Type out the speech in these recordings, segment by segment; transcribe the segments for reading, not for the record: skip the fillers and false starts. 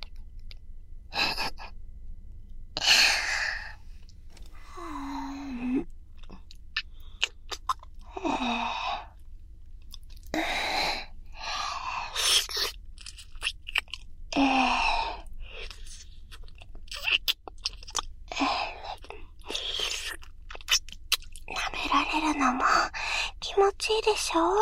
舐められるのも気持ちいいでしょ？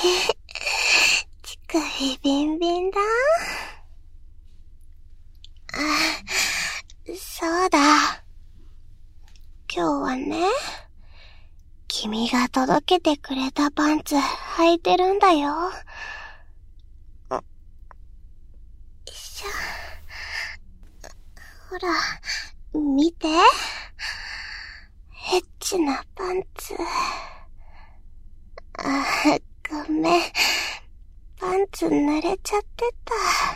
乳首ビンビンだ。そうだ。今日はね、君が届けてくれたパンツ履いてるんだよ。よいしょ。ほら、見て。エッチなパンツ。ごめん。パンツ濡れちゃってた。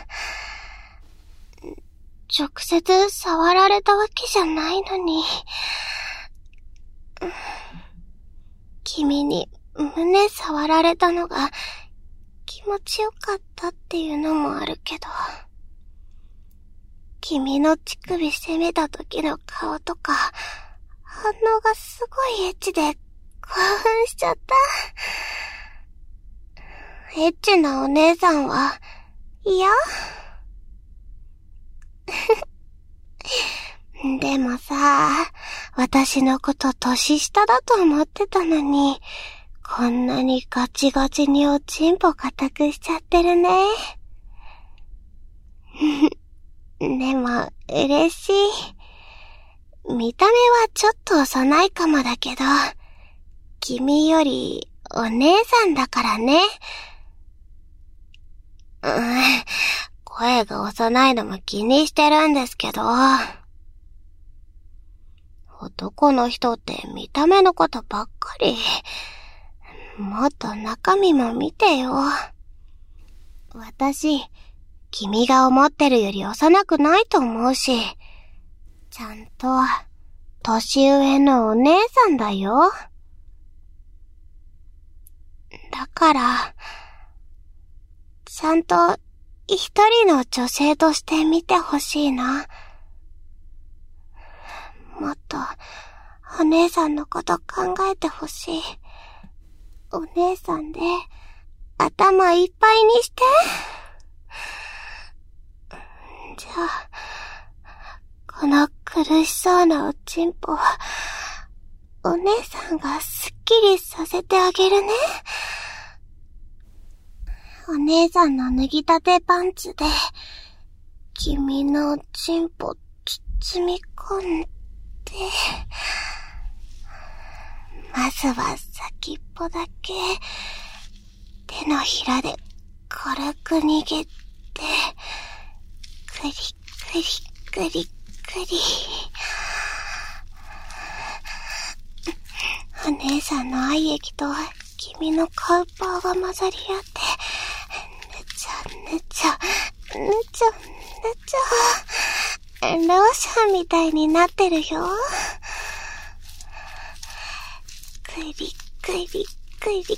直接触られたわけじゃないのに。君に胸触られたのが気持ちよかったっていうのもあるけど。君の乳首攻めた時の顔とか、反応がすごいエッチで興奮しちゃった。エッチなお姉さんは嫌？でもさ、私のこと年下だと思ってたのに、こんなにガチガチにおちんぽ固くしちゃってるね。でも、嬉しい。見た目はちょっと幼いかもだけど、君よりお姉さんだからね。声が幼いのも気にしてるんですけど、男の人って見た目のことばっかり。もっと中身も見てよ。私、君が思ってるより幼くないと思うし、ちゃんと、年上のお姉さんだよ。だから、ちゃんと一人の女性として見てほしいな。もっと、お姉さんのこと考えてほしい。お姉さんで、頭いっぱいにして。じゃあ、この苦しそうなおちんぽは、お姉さんがすっきりさせてあげるね。お姉さんの脱ぎたてパンツで、君のおちんぽ包み込んで、まずは先っぽだけ、手のひらで軽く握って、くりくりくりくり。お姉さんの愛液と君のカウパーが混ざり合って、ぬちゃぬちゃ、ぬちゃぬちゃ、ローションみたいになってるよ。くりくりくりくり。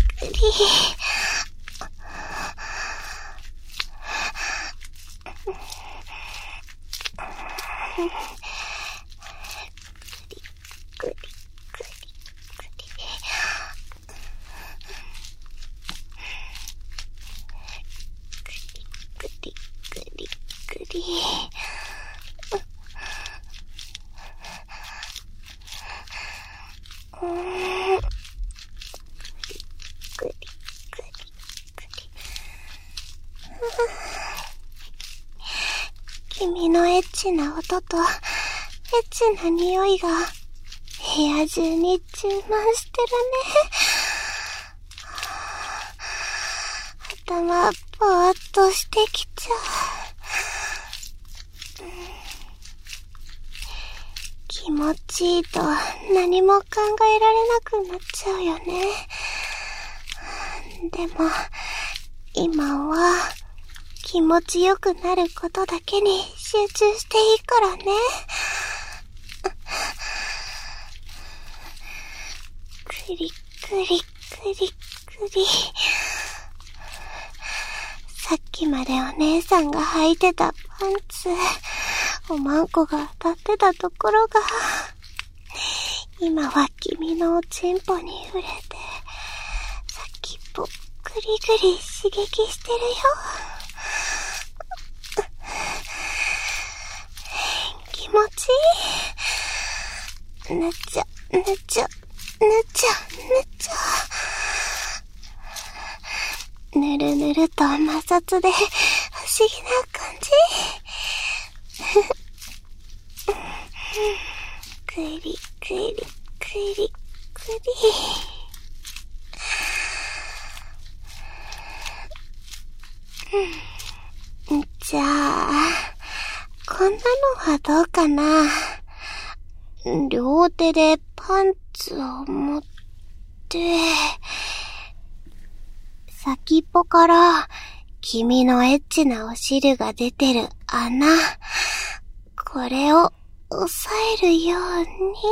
君のエッチな音とエッチな匂いが部屋中に充満してるね。頭ぼーっとしてきちゃう。気持ちいいと何も考えられなくなっちゃうよね。でも今は気持ちよくなることだけに集中していいからね。くりくりくりくり。さっきまでお姉さんが履いてたパンツ、おまんこが当たってたところが、今は君のおちんぽに触れて、先っぽぐりぐり刺激してるよ。気持ちいい。ぬちゃ、ぬちゃ、ぬちゃ、ぬちゃ。 ぬるぬると摩擦で不思議な感じ。くりくりくりくり。じゃあ、こんなのはどうかな。両手でパンツを持って、先っぽから君のエッチなお汁が出てる穴、これを押さえるように、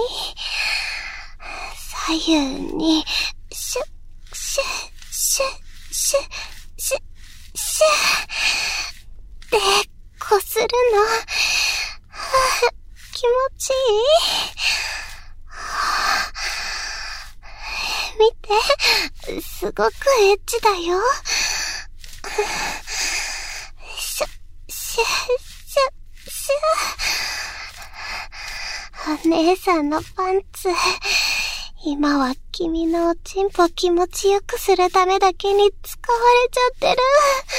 左右に、シュッ、シュッ、シュッ、シュッ、シュッ、シュッ、で、こするの。気持ちいい？見て、すごくエッチだよ。シュッ、シュッ、シュッ、シュッ。お姉さんのパンツ、今は君のおちんぽ気持ちよくするためだけに使われちゃってる。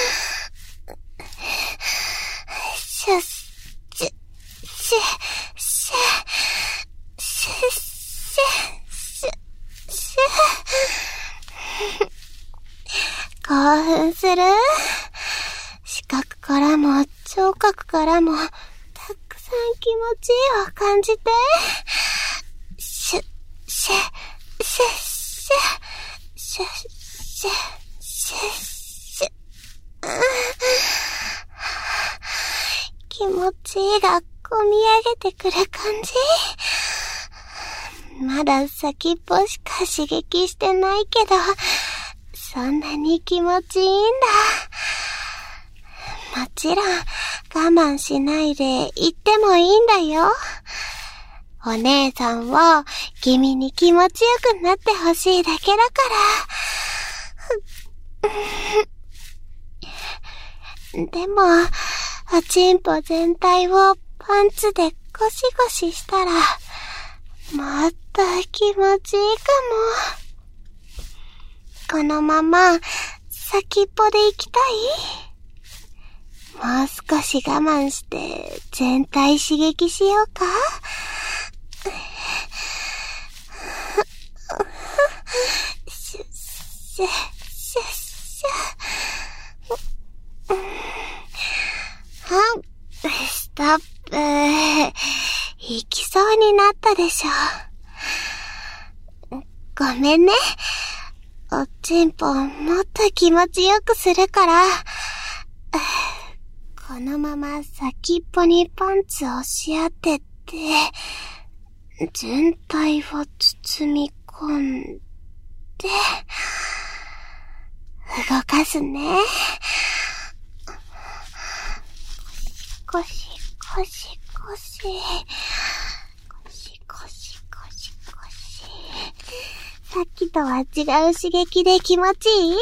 シュッ、シュッ、シュッ、シュッ、シュッ、シュッ、シュッ、シュッ。興奮する？視覚からも聴覚からもたくさん気持ちいいを感じて。シュッ、シュッ、シュッ、シュッ、シュッ、シュッ、シュッ、シュッ。気持ちいいがこみ上げてくる感じ。まだ先っぽしか刺激してないけど、そんなに気持ちいいんだ。もちろん我慢しないで言ってもいいんだよ。お姉さんは君に気持ちよくなってほしいだけだから。でも、おちんぽ全体をパンツでゴシゴシしたら、もっと気持ちいいかも。このまま先っぽで行きたい？もう少し我慢して全体刺激しようか？シュッシュッシュッシュッ。ストップ。行きそうになったでしょ。ごめんね。おちんぽもっと気持ちよくするから。このまま先っぽにパンツを押し当てて、全体を包み込んで、動かすね。ゴシゴシゴシゴシゴシゴシゴシ。さっきとは違う刺激で気持ちいい？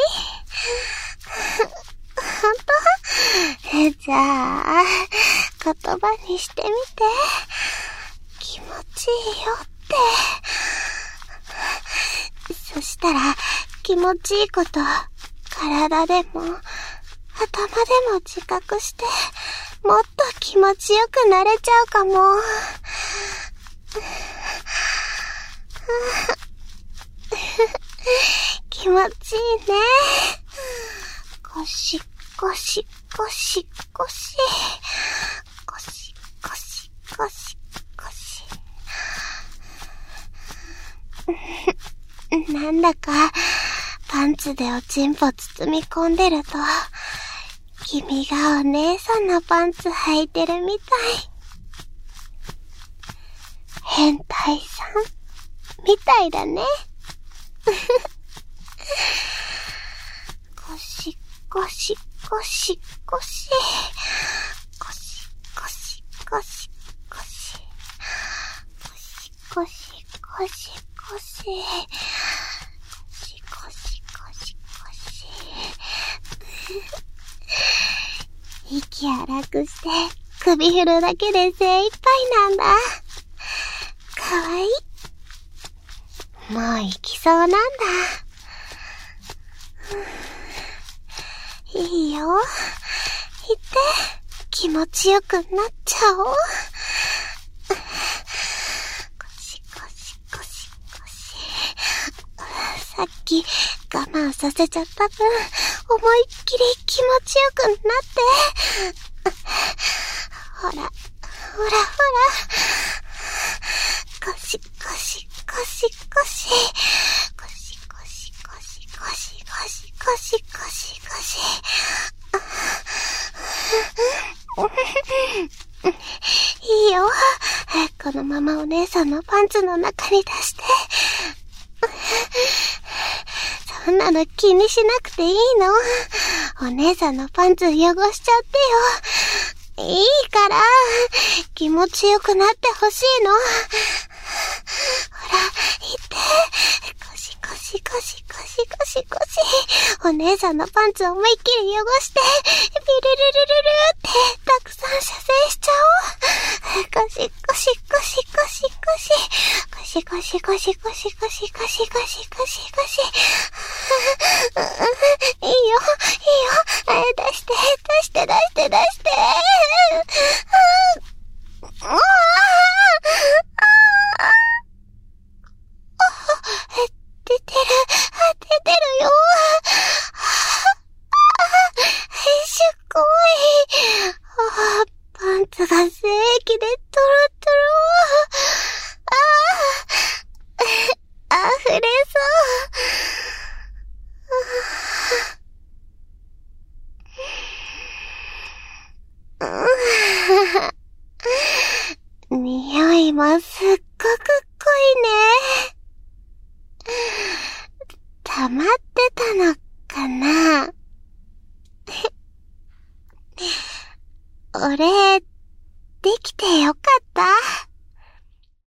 ほんと？じゃあ、言葉にしてみて。気持ちいいよって。そしたら、気持ちいいこと、体でも、頭でも自覚して、もっと気持ちよくなれちゃうかも。気持ちいいね。ゴシゴシゴシゴシゴシゴシゴシゴシ。なんだかパンツでおちんぽ包み込んでると、君がお姉さんのパンツ履いてるみたい。変態さんみたいだね。ゴシゴシゴシゴシゴシゴシゴシゴシゴシゴシゴシゴシゴシゴシゴシゴシ。息荒くして首振るだけで精一杯なんだ。かわいい。もう行きそうなんだ。 よ。いて、気持ちよくなっちゃおう。ゴシゴシゴシゴシ。さっき我慢させちゃった分、思いっきり気持ちよくなって。ほら、ほらほら。ゴシゴシゴシゴシ。ゴシゴシゴシゴシゴシゴシゴシゴシ。いいよ。このままお姉さんのパンツの中に出して。そんなの気にしなくていいの。お姉さんのパンツ汚しちゃってよ。いいから、気持ちよくなってほしいの。ほら、いて。ゴシゴシゴシゴシゴシゴシ。お姉さんのパンツを思いっきり汚して、ビルルルルルってたくさん射精しちゃおう。ゴシゴシゴシゴシゴシ。ゴシゴシゴシゴシゴシゴシゴシゴシゴシ。いいよ、いいよ。出して、出して、出して、出して。出てるよ。すっごい。パンツが精液でトロトロ。溢れそう。匂いもすっごく濃いね。溜まってたのかな。俺、できてよかった。